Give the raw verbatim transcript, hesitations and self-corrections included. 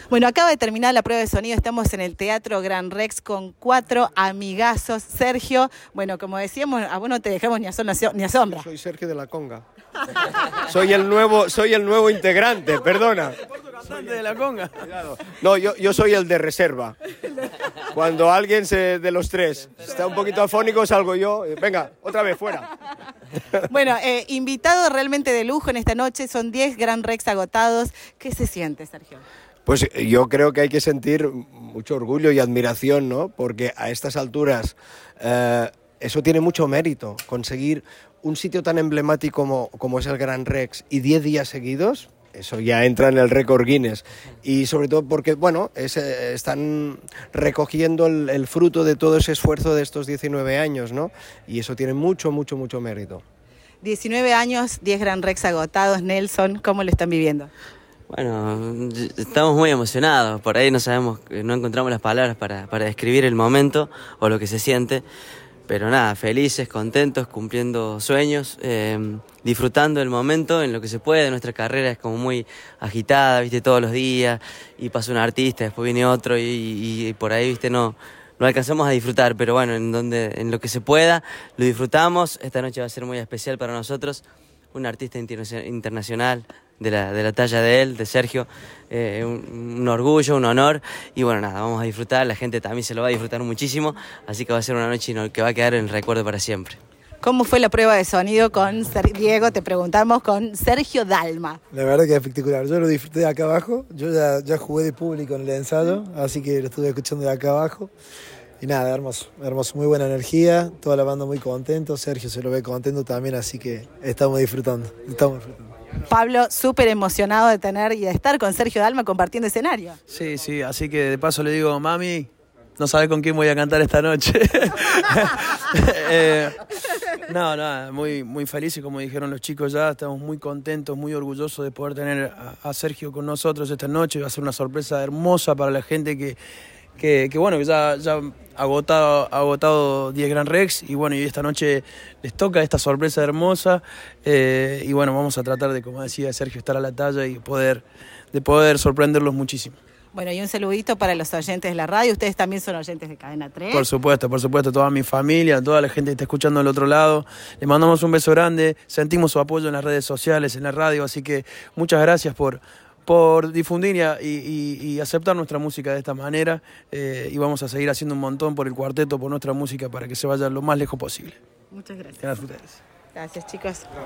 Bueno, acaba de terminar la prueba de sonido, estamos en el Teatro Gran Rex con cuatro amigazos. Sergio, bueno, como decíamos, a vos no te dejamos ni a, son, ni a sombra. Yo soy Sergio de la Conga. Soy el nuevo, soy el nuevo integrante, perdona. Cantante de la Conga. No, yo, yo soy el de reserva. Cuando alguien se, de los tres está un poquito afónico, salgo yo. Venga, otra vez, fuera. Bueno, eh, invitado realmente de lujo en esta noche, son diez Gran Rex agotados. ¿Qué se siente, Sergio? Pues yo creo que hay que sentir mucho orgullo y admiración, ¿no? Porque a estas alturas eh, eso tiene mucho mérito, conseguir un sitio tan emblemático como, como es el Gran Rex y diez días seguidos. Eso ya entra en el récord Guinness y sobre todo porque, bueno, es, eh, están recogiendo el, el fruto de todo ese esfuerzo de estos diecinueve años, ¿no? Y eso tiene mucho, mucho, mucho mérito. diecinueve años, diez Gran Rex agotados. Nelson, ¿cómo lo están viviendo? Bueno, estamos muy emocionados, por ahí no sabemos, no encontramos las palabras para, para describir el momento o lo que se siente, pero nada, felices, contentos, cumpliendo sueños, eh, disfrutando el momento en lo que se puede. Nuestra carrera es como muy agitada, viste, todos los días, y pasa un artista, después viene otro y, y, y por ahí, viste, no, no alcanzamos a disfrutar, pero bueno, en, donde, en lo que se pueda, lo disfrutamos. Esta noche va a ser muy especial para nosotros, un artista interna- internacional, De la, de la talla de él, de Sergio, eh, un, un orgullo, un honor, y bueno, nada, vamos a disfrutar, la gente también se lo va a disfrutar muchísimo, así que va a ser una noche que va a quedar en el recuerdo para siempre. ¿Cómo fue la prueba de sonido con Ser- Diego? Te preguntamos con Sergio Dalma. La verdad que es espectacular, yo lo disfruté de acá abajo, yo ya, ya jugué de público en el ensayo, así que lo estuve escuchando de acá abajo. Y nada, hermoso, hermoso, muy buena energía, toda la banda muy contento, Sergio se lo ve contento también, así que estamos disfrutando, estamos disfrutando. Pablo, súper emocionado de tener y de estar con Sergio Dalma compartiendo escenario. Sí, sí, así que de paso le digo, mami, no sabes con quién voy a cantar esta noche. eh, no, nada, muy, muy felices, como dijeron los chicos ya, estamos muy contentos, muy orgullosos de poder tener a, a Sergio con nosotros esta noche. Va a ser una sorpresa hermosa para la gente que, que, que bueno, que ya, ya ha agotado, ha agotado diez Gran Rex y bueno, y esta noche les toca esta sorpresa hermosa eh, y bueno, vamos a tratar de, como decía Sergio, estar a la talla y poder, de poder sorprenderlos muchísimo. Bueno, y un saludito para los oyentes de la radio. Ustedes también son oyentes de Cadena tres. Por supuesto, por supuesto, toda mi familia, toda la gente que está escuchando del otro lado. Les mandamos un beso grande, sentimos su apoyo en las redes sociales, en la radio, así que muchas gracias por, por difundir y, y, y aceptar nuestra música de esta manera eh, y vamos a seguir haciendo un montón por el cuarteto, por nuestra música, para que se vaya lo más lejos posible. Muchas gracias. Gracias a ustedes. Gracias, chicos.